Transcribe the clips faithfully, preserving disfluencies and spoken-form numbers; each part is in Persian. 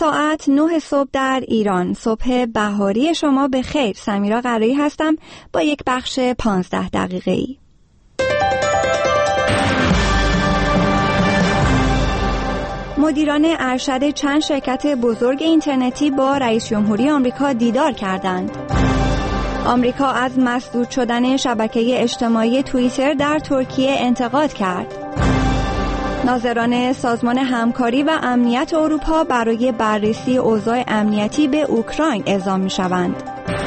ساعت نه صبح در ایران. صبح بهاری شما به خیر. سمیرا قرایی هستم با یک بخش پانزده دقیقه‌ای. مدیران ارشد چند شرکت بزرگ اینترنتی با رئیس جمهوری آمریکا دیدار کردند. آمریکا از مسدود شدن شبکه اجتماعی توییتر در ترکیه انتقاد کرد. ناظران سازمان همکاری و امنیت اروپا برای بررسی اوضاع امنیتی به اوکراین اعزام می‌شوند.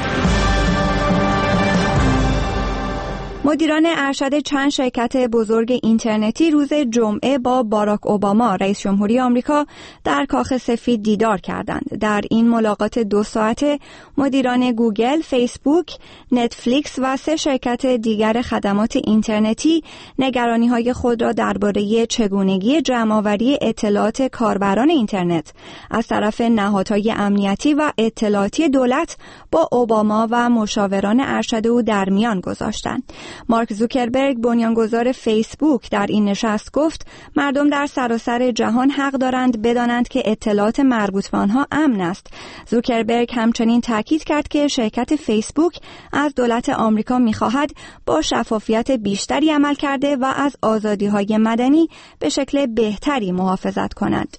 مدیران ارشد چند شرکت بزرگ اینترنتی روز جمعه با باراک اوباما رئیس جمهوری آمریکا در کاخ سفید دیدار کردند. در این ملاقات دو ساعته مدیران گوگل، فیسبوک، نتفلیکس و سه شرکت دیگر خدمات اینترنتی نگرانی‌های خود را درباره چگونگی جمع‌آوری اطلاعات کاربران اینترنت از طرف نهادهای امنیتی و اطلاعاتی دولت با اوباما و مشاوران ارشد او در میان گذاشتند. مارک زوکربرگ بنیانگذار فیسبوک در این نشست گفت مردم در سراسر جهان حق دارند بدانند که اطلاعات مربوط به آنها امن است. زوکربرگ همچنین تاکید کرد که شرکت فیسبوک از دولت آمریکا می‌خواهد با شفافیت بیشتری عمل کرده و از آزادی‌های مدنی به شکل بهتری محافظت کند.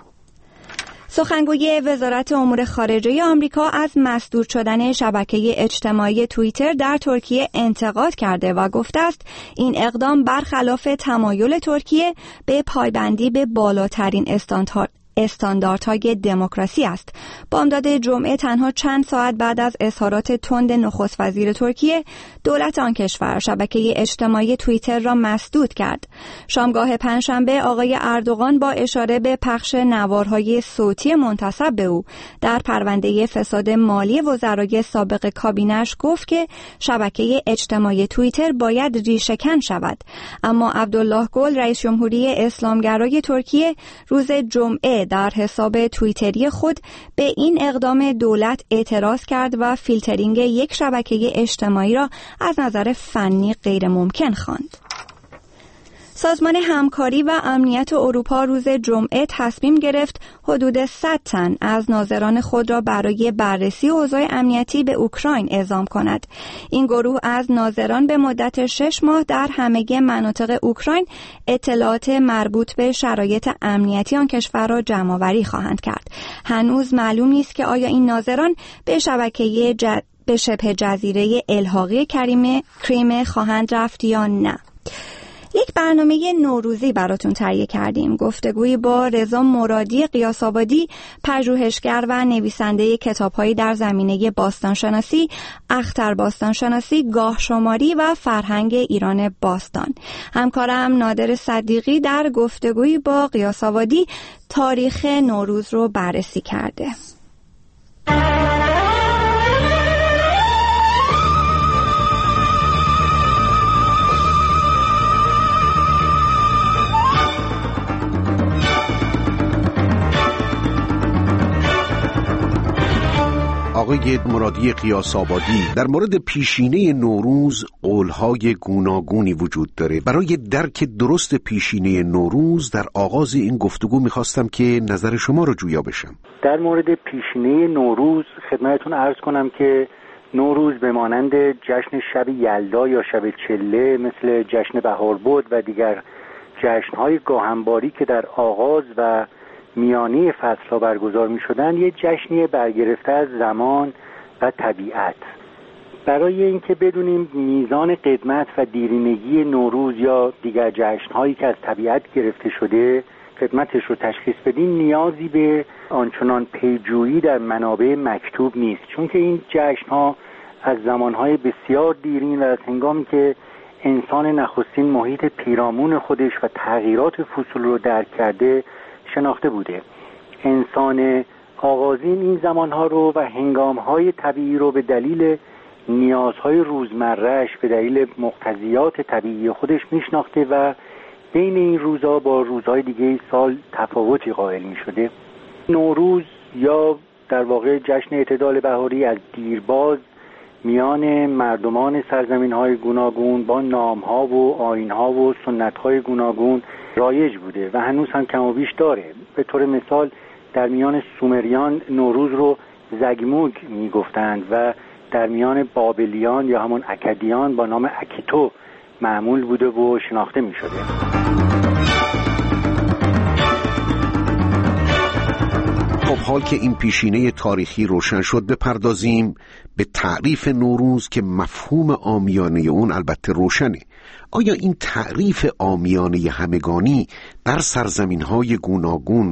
سخنگوی وزارت امور خارجه آمریکا از مسدود شدن شبکه اجتماعی توییتر در ترکیه انتقاد کرده و گفته است این اقدام برخلاف تمایل ترکیه به پایبندی به بالاترین استاندارد استانداردهای دموکراسی است. بامداد جمعه تنها چند ساعت بعد از اظهارات تند نخست وزیر ترکیه، دولت آن کشور شبکه اجتماعی توییتر را مسدود کرد. شامگاه پنجشنبه آقای اردوغان با اشاره به پخش نوارهای صوتی منتسب به او در پرونده فساد مالی وزرای سابق کابینه‌اش گفت که شبکه اجتماعی توییتر باید ریشه‌کن شود. اما عبدالله گل رئیس جمهوری اسلامگرای ترکیه روز جمعه در حساب توییتری خود به این اقدام دولت اعتراض کرد و فیلترینگ یک شبکه اجتماعی را از نظر فنی غیر ممکن خواند. سازمان همکاری و امنیت اروپا روز جمعه تصمیم گرفت حدود صد تن از ناظران خود را برای بررسی اوضاع امنیتی به اوکراین اعزام کند. این گروه از ناظران به مدت شش ماه در همه مناطق اوکراین اطلاعات مربوط به شرایط امنیتی آن کشور را جمع‌آوری خواهند کرد. هنوز معلوم نیست که آیا این ناظران به شبکه ج... به شبه جزیره الحاقی کریم کریم خواهند رفت یا نه. یک برنامه نوروزی براتون تهیه کردیم. گفتگویی با رضا مرادی قیاس‌آبادی، پژوهشگر و نویسنده کتاب‌هایی در زمینه باستانشناسی، اختر باستانشناسی، گاهشماری و فرهنگ ایران باستان. همکارم نادر صدیقی در گفتگویی با قیاس‌آبادی تاریخ نوروز رو بررسی کرده. آقای مرادی قیاس‌آبادی، در مورد پیشینه نوروز قولهای گوناگونی وجود داره. برای درک درست پیشینه نوروز در آغاز این گفتگو میخواستم که نظر شما رو جویا بشم. در مورد پیشینه نوروز خدمتتون عرض کنم که نوروز به مانند جشن شب یلدا یا شب چله، مثل جشن بهاربد و دیگر جشن‌های گاهنباری که در آغاز و میانی فصل‌ها برگزار می‌شدند، یک جشنی برگرفته از زمان و طبیعت. برای اینکه بدونیم میزان قدمت و دیرینگی نوروز یا دیگر جشن‌هایی که از طبیعت گرفته شده قدمتش رو تشخیص بدیم، نیازی به آنچنان پیجویی در منابع مکتوب نیست، چون که این جشن‌ها از زمان‌های بسیار دیرین و از هنگامی که انسان نخستین محیط پیرامون خودش و تغییرات فصول رو درک کرده شناخته بوده. انسان آغازین این زمانها رو و هنگامهای طبیعی رو به دلیل نیازهای روزمره‌اش، به دلیل مقتضیات طبیعی خودش میشناخته و بین این روزها با روزهای دیگه سال تفاوتی قائل میشده. نوروز یا در واقع جشن اعتدال بهاری از دیرباز میان مردمان سرزمین‌های گوناگون با نام‌ها و آیین‌ها و سنت‌های گوناگون رایج بوده و هنوز هم کم و بیش داره. به طور مثال در میان سومریان نوروز رو زگموگ میگفتند و در میان بابلیان یا همون اکدیان با نام اکیتو معمول بوده و شناخته می شده. خب حال که این پیشینه تاریخی روشن شد، بپردازیم به تعریف نوروز که مفهوم عامیانه اون البته روشنه. آیا این تعریف عامیانه همگانی در سرزمین‌های گوناگون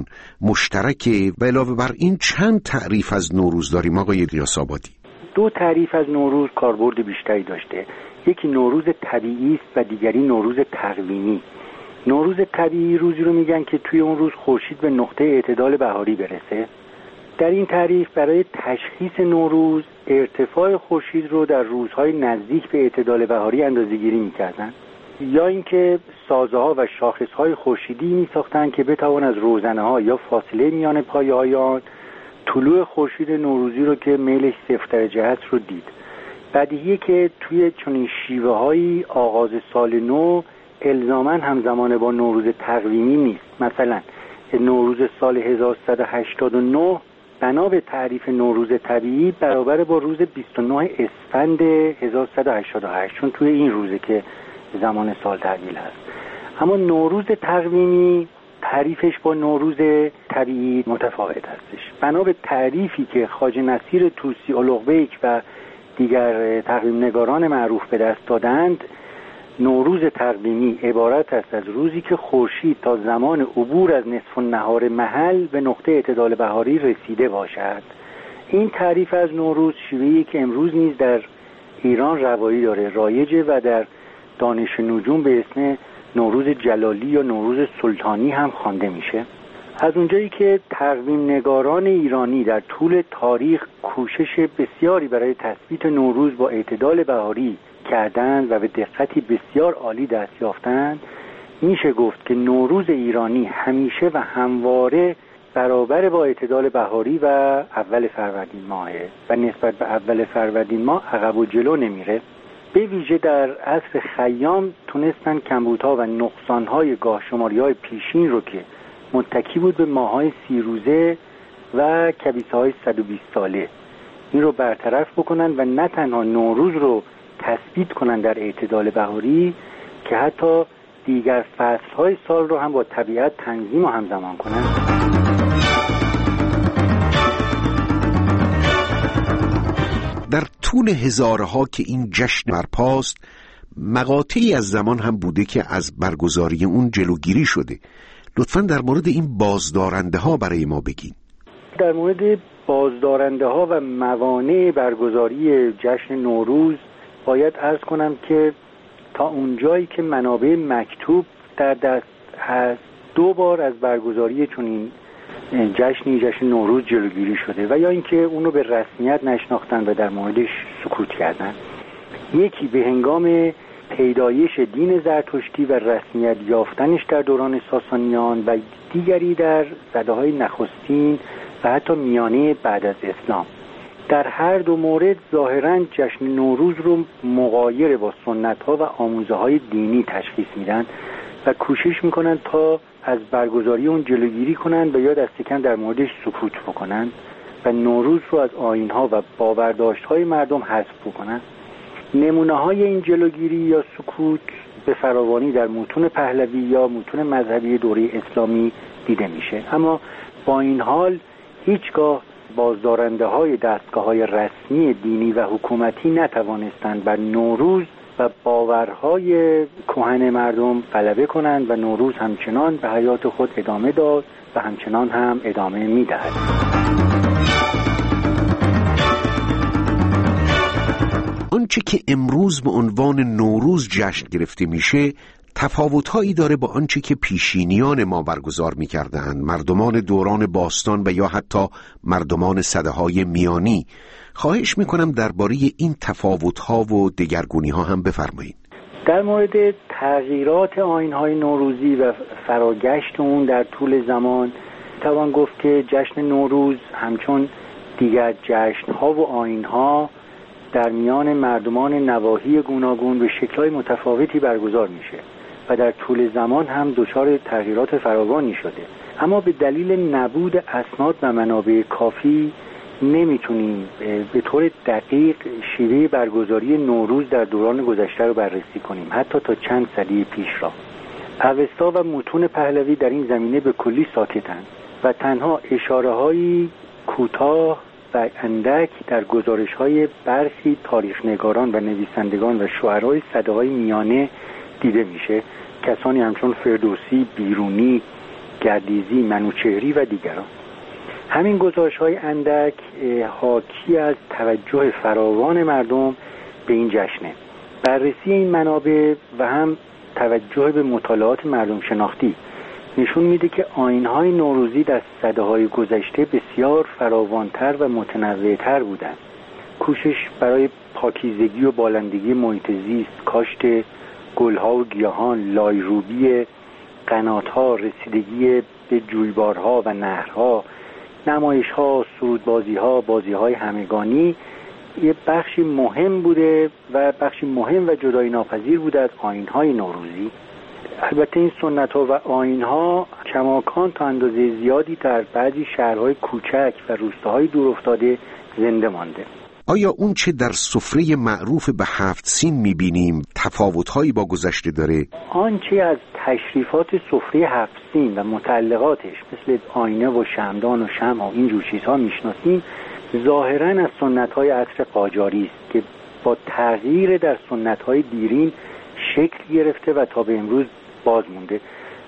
مشترکه و علاوه بر این چند تعریف از نوروز داریم آقای قیاس‌آبادی؟ دو تعریف از نوروز کاربرد بیشتری داشته. یکی نوروز طبیعی است و دیگری نوروز تقویمی. نوروز طبیعی روزی رو میگن که توی اون روز خورشید به نقطه اعتدال بهاری برسه. در این تعریف برای تشخیص نوروز ارتفاع خورشید رو در روزهای نزدیک به اعتدال بهاری اندازه‌گیری می‌کردن، یا اینکه سازه‌ها و شاخص‌های خورشیدی می‌ساختن که بتوان از روزنه‌ها یا فاصله میان پایه‌های آن طلوع خورشید نوروزی رو که میلش صفر درجه است رو دید. بدیهیه که توی چنین شیوه‌هایی آغاز سال نو الزاماً همزمان با نوروز تقویمی نیست. مثلا نوروز سال هزار و سیصد و هشتاد و نه بنا به تعریف نوروز طبیعی برابر با روز بیست و نه اسفند هزار و سیصد و هشتاد و هشت، چون توی این روزه که زمان سال تحویل هست. اما نوروز تقویمی تعریفش با نوروز طبیعی متفاوت هستش. بنا به تعریفی که خواجه نصیر طوسی اولوغبیک و دیگر تقویم نگاران معروف به دست دادند، نوروز تقویمی عبارت است از روزی که خورشید تا زمان عبور از نصف النهار محل به نقطه اعتدال بهاری رسیده باشد. این تعریف از نوروز شیوهی که امروز نیز در ایران روایی داره، رایجه و در دانش نجوم به اسم نوروز جلالی یا نوروز سلطانی هم خوانده میشه. از اونجایی که تقویم نگاران ایرانی در طول تاریخ کوشش بسیاری برای تثبیت نوروز با اعتدال بهاری کردند و به دقتی بسیار عالی دست یافتند، میشه گفت که نوروز ایرانی همیشه و همواره برابر با اعتدال بهاری و اول فروردین ماهه و نسبت به اول فروردین ماه عقب و جلو نمیره. به ویژه در عصر خیام تونستن کمبودها و نقصانهای گاه شماری‌های پیشین رو که متکی بود به ماه‌های سی روزه و کبیسه‌های صد و بیست ساله این رو برطرف بکنن و نه تنها نوروز رو تثبیت کنن در اعتدال بهاری، که حتی دیگر فصل‌های سال رو هم با طبیعت تنظیم و همزمان کنن. در طول هزارها که این جشن برپاست، مقاطعی از زمان هم بوده که از برگزاری اون جلوگیری شده. لطفاً در مورد این بازدارنده ها برای ما بگین. در مورد بازدارنده ها و موانع برگزاری جشن نوروز باید عرض کنم که تا اونجایی که منابع مکتوب در دست هست، دو بار از برگزاری چنین جشنی جشن نوروز جلوگیری شده و یا اینکه اونو به رسمیت نشناختن و در موردش سکوت کردن. یکی به هنگام پیدایش دین زرتشتی و رسمیت یافتنش در دوران ساسانیان و دیگری در سده‌های نخستین و حتی میانه بعد از اسلام. در هر دو مورد ظاهراً جشن نوروز رو مغایر با سنت‌ها و آموزه‌های دینی تشخیص میدن و کوشش میکنن تا از برگزاری اون جلوگیری کنن و یا دست کم در موردش سکوت بکنن و نوروز رو از آیین‌ها و باورداشت‌های مردم حذف بکنن. نمونه‌های این جلوگیری یا سکوت به فراوانی در متون پهلوی یا متون مذهبی دوره اسلامی دیده میشه. اما با این حال هیچگاه بازدارنده های دستگاه های رسمی دینی و حکومتی نتوانستند بر نوروز و باورهای کهن مردم غلبه کنند و نوروز همچنان به حیات خود ادامه داد و همچنان هم ادامه میدهد. آنچه که امروز به عنوان نوروز جشن گرفته میشه تفاوت‌هایی داره با آنچه که پیشینیان ما برگزار می‌کردند، مردمان دوران باستان و یا حتی مردمان سده‌های میانی. خواهش می‌کنم درباره این تفاوت‌ها و دگرگونی‌ها هم بفرمایید. در مورد تغییرات آیین‌های نوروزی و فراگشت اون در طول زمان توان گفت که جشن نوروز همچون دیگر جشن‌ها و آیین‌ها در میان مردمان نواحی گوناگون به شکل‌های متفاوتی برگزار میشه. و در طول زمان هم دچار تغییرات فراوانی شده. اما به دلیل نبود اسناد و منابع کافی نمیتونیم به طور دقیق شیوه برگزاری نوروز در دوران گذشته رو بررسی کنیم، حتی تا چند سده پیش را. اوستا و متون پهلوی در این زمینه به کلی ساکتند و تنها اشاره‌های کوتاه و اندک در گزارش‌های برخی تاریخ‌نگاران و نویسندگان و شعرای سده‌های میانه دیده میشه، کسانی همچون فردوسی، بیرونی، گردیزی، منوچهری و دیگران. همین گزارش‌های اندک حاکی از توجه فراوان مردم به این جشنه. بررسی این منابع و هم توجه به مطالعات مردم شناختی نشون میده که آیین‌های نوروزی در سده‌های گذشته بسیار فراوان‌تر و متنوع‌تر بودند. کوشش برای پاکیزگی و بالندگی محیط زیست، کاشت گل‌ها و گیاهان، لایروبی قنات‌ها، رسیدگی به جویبارها و نهرها، نمایش‌ها، سرودبازی‌ها، بازی‌های همگانی یه بخشی مهم بوده و بخشی مهم و جدایی ناپذیر بوده از آیین‌های نوروزی. البته این سنت‌ها و آیین‌ها کماکان تا اندازه زیادی در بعضی شهرهای کوچک و روستاهای دورافتاده زنده مانده. آیا اون چه در سفره معروف به هفت سین می‌بینیم تفاوت‌هایی با گذشته داره؟ آنچه از تشریفات سفره هفت سین و متعلقاتش مثل آینه و شمعدان و شمع و این جور چیزها میشناسیم ظاهراً از سنت‌های عصر قاجاری است که با تغییر در سنت‌های دیرین شکل گرفته و تا به امروز باز مونده.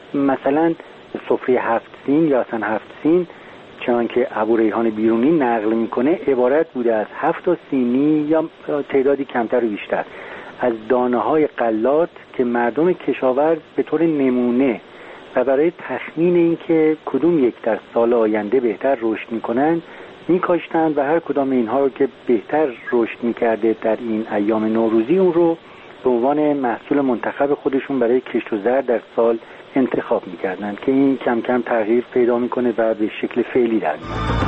مثلا سفره هفت سین یا اصلا هفت سین چنان که ابوریحان بیرونی نقل میکنه عبارت بوده از هفت تا سینی یا تعدادی کمتر و بیشتر از دانه‌های غلات که مردم کشاورز به طور نمونه و برای تخمین اینکه کدوم یک در سال آینده بهتر رشد میکنن میکاشتند و هر کدام اینها رو که بهتر رشد میکرده در این ایام نوروزی اون رو به عنوان محصول منتخب خودشون برای کشت و زر در سال انتخاب میکردن که این کم کم تغییر پیدا میکنه و به شکل فعلی در میاد.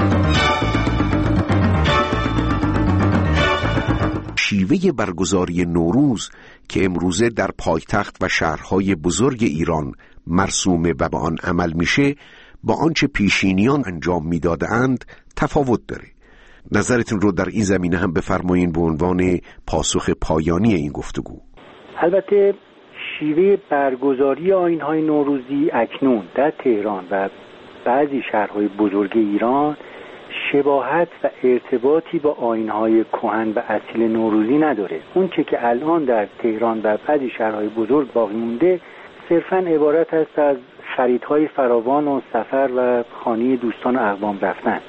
شیوه برگزاری نوروز که امروزه در پایتخت و شهرهای بزرگ ایران مرسومه و به آن عمل میشه با آنچه پیشینیان انجام میدادند تفاوت داره. نظرتون رو در این زمینه هم بفرمایین به عنوان پاسخ پایانی این گفتگو. البته شیوه برگزاری آیین‌های نوروزی اکنون در تهران و بعضی شهرهای بزرگ ایران شباهت و ارتباطی با آیین‌های کهن و اصیل نوروزی نداره. اون چه که الان در تهران و بعضی شهرهای بزرگ باقی مونده صرفاً عبارت است از خریدهای فراوان و سفر و خانه دوستان و اقوام رفتن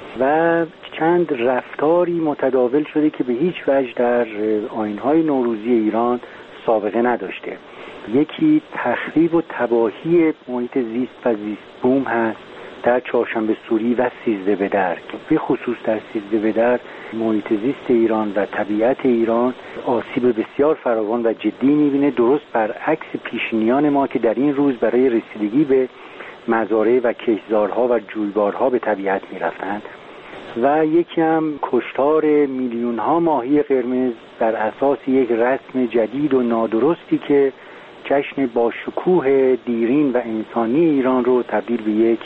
و چند رفتاری متداول شده که به هیچ وجه در آیین‌های نوروزی ایران سابقه نداشته. یکی تخریب و تباهی محیط زیست و زیست بوم هست در چهارشنبه سوری و سیزده بدر، به خصوص در سیزده بدر محیط زیست ایران و طبیعت ایران آسیب بسیار فراوان و جدی می‌بینه، درست برعکس پیشینیان ما که در این روز برای رسیدگی به مزارع و کشتزارها و جویبارها به طبیعت می‌رفتند. و یکی هم کشتار میلیون‌ها ماهی قرمز بر اساس یک رسم جدید و نادرستی که جشن با شکوه دیرین و انسانی ایران رو تبدیل به یک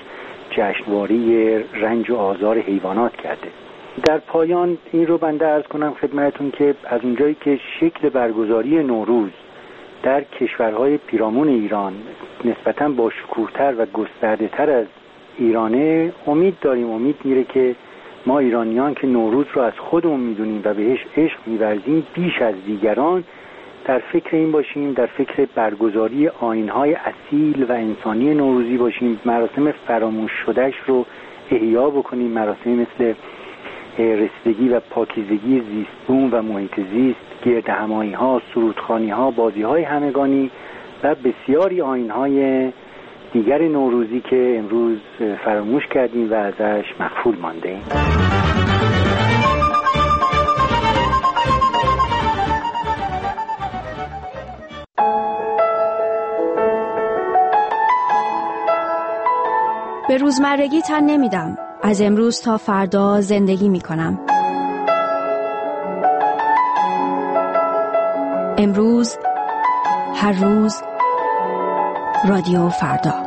جشنواره رنج و آزار حیوانات کرده. در پایان این رو بنده عرض کنم خدمتتون که از اونجایی که شکل برگزاری نوروز در کشورهای پیرامون ایران نسبتاً با شکوه‌تر و گسترده‌تر از ایرانه، امید داریم امید میره که ما ایرانیان که نوروز رو از خودمون میدونیم و بهش عشق می‌ورزیم بیش از دیگران در فکر این باشیم، در فکر برگزاری آیین‌های اصیل و انسانی نوروزی باشیم، مراسم فراموش شدهش رو احیا بکنیم، مراسمی مثل رسیدگی و پاکیزگی زیستبوم و محیط زیست، گردهمایی‌ها، سرودخوانی‌ها، بازی‌های همگانی و بسیاری آیین‌های دیگر نوروزی که امروز فراموش کردیم و ازش مغفول مانده ایم. به روزمرگی تن نمیدم. از امروز تا فردا زندگی میکنم. امروز، هر روز، رادیو فردا.